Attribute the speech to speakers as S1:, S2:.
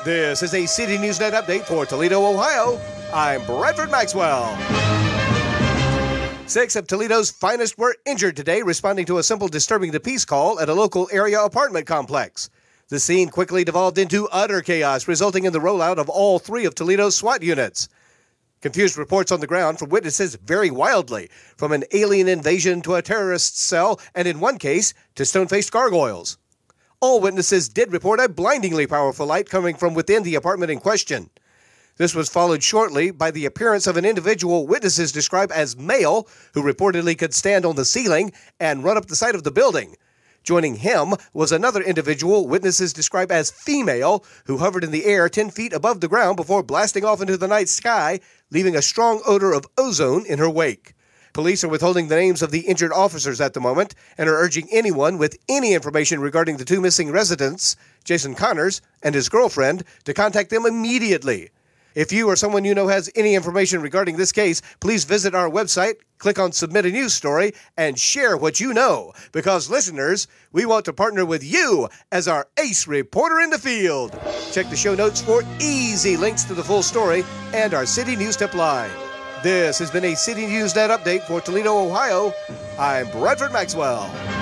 S1: This is a City News Net update for Toledo, Ohio. I'm Bradford Maxwell. 6 of Toledo's finest were injured today responding to a simple disturbing the peace call at a local area apartment complex. The scene quickly devolved into utter chaos, resulting in the rollout of all 3 of Toledo's SWAT units. Confused reports on the ground from witnesses vary wildly, from an alien invasion to a terrorist cell, and in one case, to stone-faced gargoyles. All witnesses did report a blindingly powerful light coming from within the apartment in question. This was followed shortly by the appearance of an individual witnesses describe as male, who reportedly could stand on the ceiling and run up the side of the building. Joining him was another individual witnesses describe as female, who hovered in the air 10 feet above the ground before blasting off into the night sky, leaving a strong odor of ozone in her wake. Police are withholding the names of the injured officers at the moment and are urging anyone with any information regarding the 2 missing residents, Jason Connors and his girlfriend, to contact them immediately. If you or someone you know has any information regarding this case, please visit our website, click on Submit a News Story, and share what you know. Because, listeners, we want to partner with you as our ace reporter in the field. Check the show notes for easy links to the full story and our City News Tip line. This has been a City News Net update for Toledo, Ohio. I'm Bradford Maxwell.